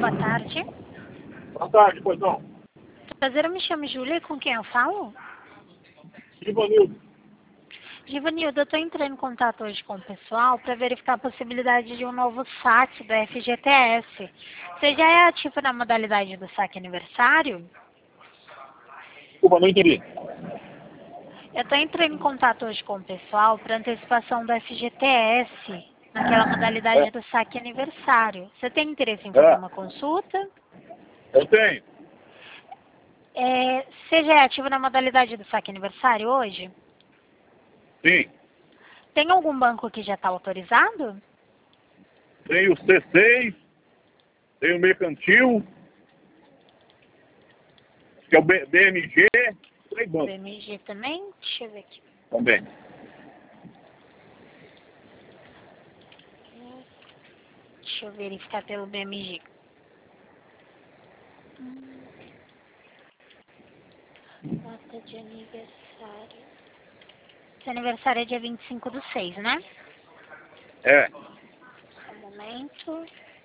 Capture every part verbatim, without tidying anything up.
boa tarde. Boa tarde, pois não. Prazer, eu me chamo Júlia, com quem eu falo? Givanildo. Givanildo, eu estou entrando em contato hoje com o pessoal para verificar a possibilidade de um novo saque do F G T S. Você já é ativo na modalidade do saque aniversário? Desculpa, não entendi. Eu estou entrando em contato hoje com o pessoal para antecipação do F G T S, naquela modalidade É. do saque aniversário. Você tem interesse em fazer É. uma consulta? Eu tenho. É, você já é ativo na modalidade do saque aniversário hoje? Sim. Tem algum banco que já está autorizado? Tenho o C seis, tenho o Mercantil, que é o B- BMG, três O bancos B M G também? Deixa eu ver aqui. também. Deixa eu verificar pelo B M G. Hum, data de aniversário. Seu aniversário é dia vinte e cinco do seis, né? É. Só um momento.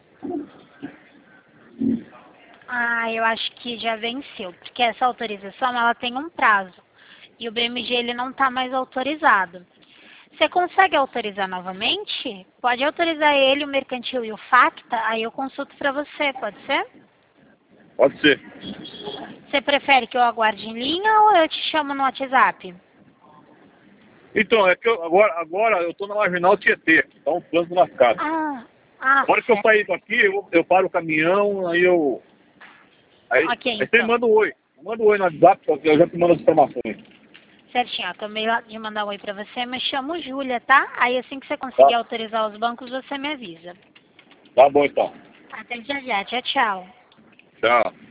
Ah, eu acho que já venceu, porque essa autorização ela tem um prazo. E o B M G ele não está mais autorizado. Você consegue autorizar novamente? Pode autorizar ele, o Mercantil e o Facta, aí eu consulto para você, pode ser? Pode ser. Você prefere que eu aguarde em linha ou eu te chamo no WhatsApp? Então, é que eu, agora, agora eu tô na Marginal Tietê, que tá um plano lascado. Ah, ah, A hora que eu certo. sair daqui, eu, eu paro o caminhão, aí eu... Aí, Ok, aí você então. manda um oi. Manda um oi no WhatsApp, que eu já te mando as informações. Certinho, acabei lá de mandar um oi pra você, me chamo Júlia, tá? Aí assim que você conseguir Tá? autorizar os bancos, você me avisa. Tá bom, então. Até já já, tchau, tchau. Tchau.